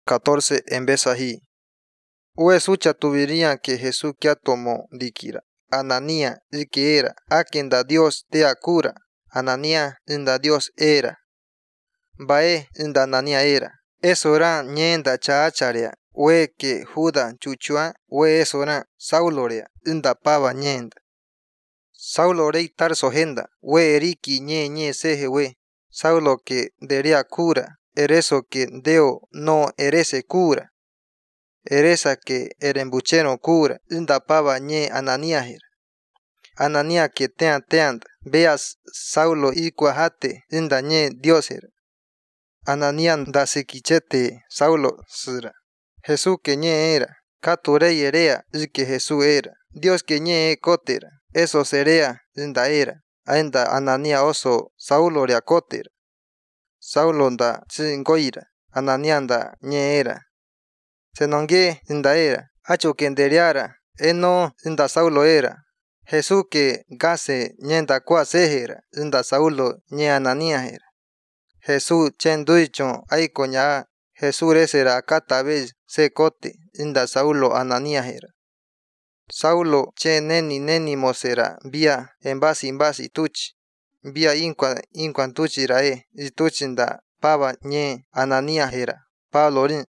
14 empieza ahí. Ue sucha tuviría que Jesús ya tomó dikira. Ananía y que era. A quien da Dios te cura. Ananía inda Dios era. Bae inda Ananía era. Eso era ñenda chacharia. Ue que Juda chuchua. Ue eso era Saulorea. Inda pava ñenda. Saulo rey tarso genda. Ue eriki ñe seje we. Saulo que dería cura. Ereso que deo no erese cura. Eresa que erembucheno cura. Inda pava ñe Ananía era. Ananía que teanda. Veas Saulo y cuajate. Inda ñe Dios era. Ananía da sequichete Saulo sira. Jesús que ñe era. Cato rey erea. Y que Jesús era. Dios que ñe cotera. Eso sería inda era. Ainda Ananía oso Saulo rea cotera. Saulo da chingoira. Ananía da ñe era. Senongue inda era. Hacho que enderiara. Eno inda Saulo era. Jesús que gase ñenda cua sejera. Inda Saulo ñe Ananía era. Jesús chen duichon ay coña. Jesús resera cata vez se cote. Inda Saulo Ananía era. Saulo che neni mosera. Via en basi tuchi. Via inquan tuchi rae. Y tuchinda pava ñe Ananía era. Pablo rin.